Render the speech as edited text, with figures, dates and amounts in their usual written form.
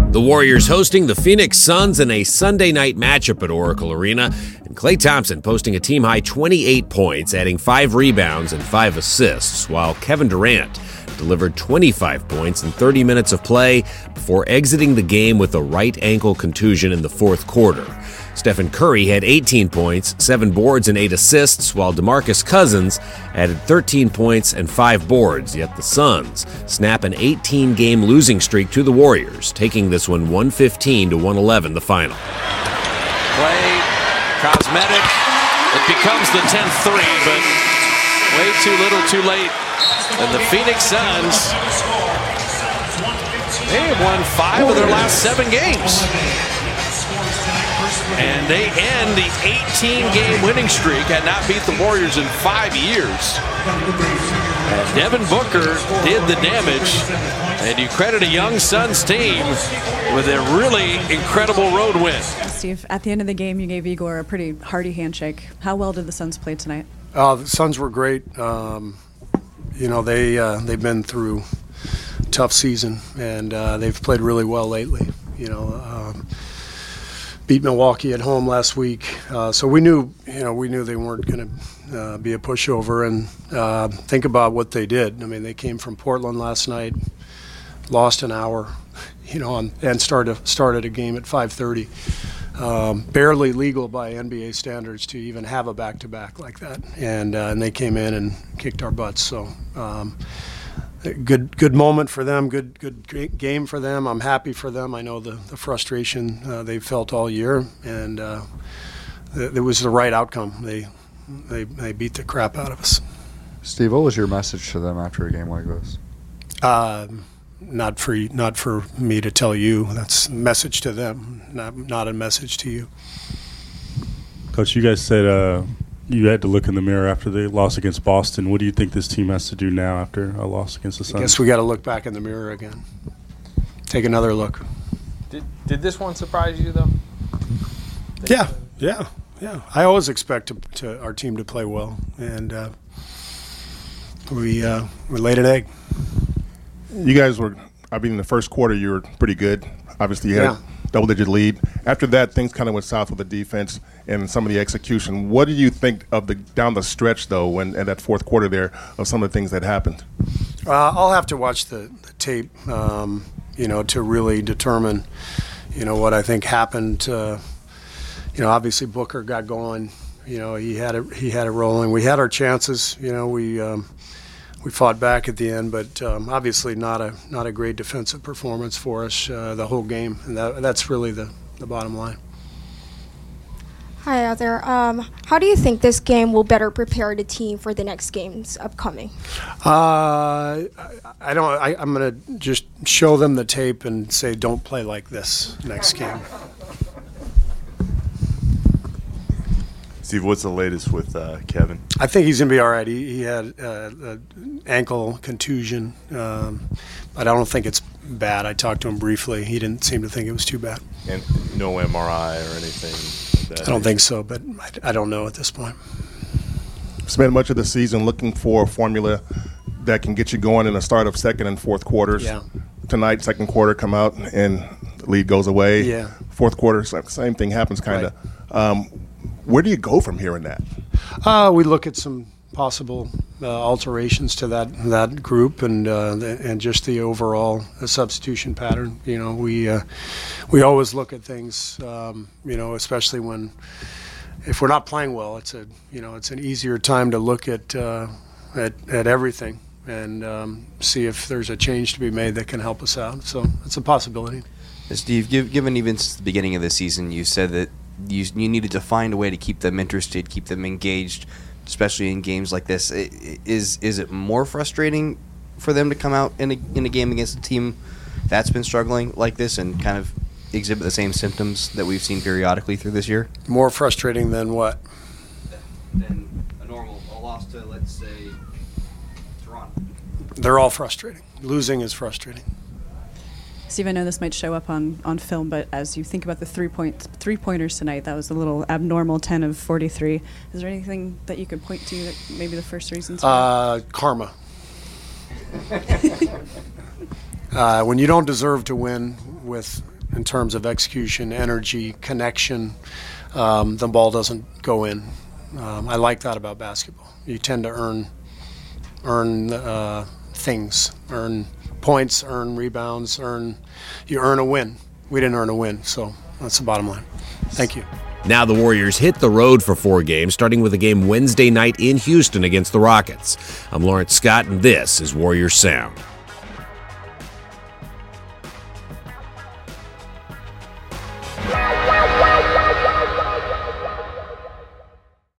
The Warriors hosting the Phoenix Suns in a Sunday night matchup at Oracle Arena, and Klay Thompson posting a team-high 28 points, adding 5 rebounds and 5 assists, while Kevin Durant delivered 25 points in 30 minutes of play before exiting the game with a right ankle contusion in the fourth quarter. Stephen Curry had 18 points, 7 boards, and 8 assists, while DeMarcus Cousins added 13 points and 5 boards, yet the Suns snap an 18-game losing streak to the Warriors, taking this one 115-111 the final. Play, cosmetic, it becomes the 10th three, but way too little too late. And the Phoenix Suns, they have won 5 of their last 7 games. And they end the 18-game winning streak and not beat the Warriors in 5 years. And Devin Booker did the damage. And you credit a young Suns team with a really incredible road win. Steve, at the end of the game, you gave Igor a pretty hearty handshake. How well did the Suns play tonight? The Suns were great. They've been through a tough season, and they've played really well lately. Beat Milwaukee at home last week, so we knew they weren't going to be a pushover. And think about what they did. I mean, they came from Portland last night, lost an hour, and started a game at 5:30. Barely legal by NBA standards to even have a back-to-back like that, and they came in and kicked our butts. So. Good moment for them, good game for them. I'm happy for them. I know the frustration they've felt all year, and it was the right outcome. They beat the crap out of us. Steve, what was your message to them after a game like this? Not for me to tell you. That's a message to them, not a message to you. Coach, you guys said you had to look in the mirror after the loss against Boston. What do you think this team has to do now after a loss against the Suns? I guess we got to look back in the mirror again. Take another look. Did this one surprise you, though? Yeah. I always expect our team to play well, and we laid an egg. You guys were, in the first quarter you were pretty good. Obviously you had a double-digit lead. After that, things kind of went south with the defense and some of the execution. What do you think of down the stretch, though, in that fourth quarter there, of some of the things that happened? I'll have to watch the tape, to really determine, what I think happened. Obviously Booker got going. He had it rolling. We had our chances. We fought back at the end, but obviously not a great defensive performance for us the whole game, and that's really the bottom line. Hi out there. How do you think this game will better prepare the team for the next games upcoming? I'm going to just show them the tape and say, don't play like this next game. Steve, what's the latest with Kevin? I think he's going to be all right. He had an ankle contusion, but I don't think it's bad. I talked to him briefly. He didn't seem to think it was too bad. And no MRI or anything? I don't think so, but I don't know at this point. Spent much of the season looking for a formula that can get you going in the start of second and fourth quarters. Yeah. Tonight, second quarter come out and the lead goes away. Yeah. Fourth quarter, same thing happens kind of. Right. Where do you go from here in that? We look at some possible alterations to that group and just the overall substitution pattern. We always look at things. Especially if we're not playing well, it's an easier time to look at everything and see if there's a change to be made that can help us out. So it's a possibility. Steve, given even since the beginning of the season, you said that you needed to find a way to keep them interested, keep them engaged, especially in games like this. Is it more frustrating for them to come out in a game against a team that's been struggling like this and kind of exhibit the same symptoms that we've seen periodically through this year? More frustrating than what? Than a loss to, let's say, Toronto. They're all frustrating. Losing is frustrating. Steve, I know this might show up on film, but as you think about the three-pointers tonight, that was a little abnormal, 10 of 43. Is there anything that you could point to that maybe the first reasons? Karma. When you don't deserve to win with in terms of execution, energy, connection, the ball doesn't go in. I like that about basketball. You tend to earn things, earn points, earn rebounds, you earn a win. We didn't earn a win, so that's the bottom line. Thank you. Now the Warriors hit the road for 4 games, starting with a game Wednesday night in Houston against the Rockets. I'm Lawrence Scott, and this is Warriors Sound.